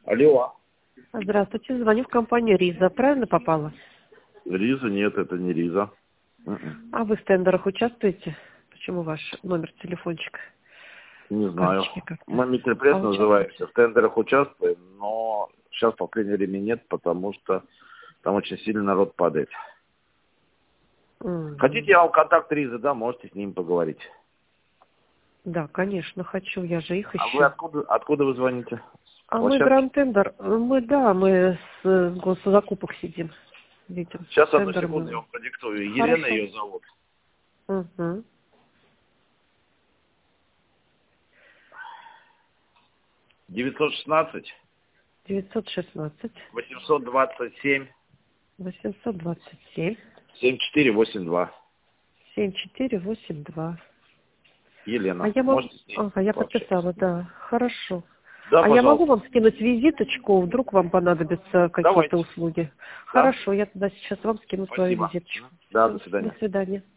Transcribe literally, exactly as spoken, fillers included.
Алло. Здравствуйте, звоню в компанию Риза. Правильно попала? Риза? Нет, это не Риза. М-м. А вы в тендерах участвуете? Почему ваш номер телефончика? Не знаю. как-то. Мы Метроплес А называемся. В тендерах участвуем, но сейчас в последнее время нет, потому что там очень сильно народ падает. М. Хотите, я вам контакт Ризы, да, можете с ним поговорить. Да, конечно, хочу. Я же их А ищу. вы откуда, откуда вы звоните? С А мы площадки? Гранд Тендер. Мы, да, мы с э, госзакупок сидим. Видим. Сейчас, одну Тендер секунду, я мы. вам продиктую. Елена Хорошо. ее зовут. Угу. девятьсот шестнадцать девятьсот шестнадцать восемьсот двадцать семь восемьсот двадцать семь семь четыре восемь два. семь четыре восемь два. А Елена, я могу... можете с ней Ага, я пообщаться. подписала, да. Хорошо. Да, А я могу пожалуйста. вам скинуть визиточку, вдруг вам понадобятся какие-то Давайте. услуги? Да? Хорошо, я тогда сейчас вам скину свою Спасибо. визиточку. Да, Всё, до до свидания. свидания.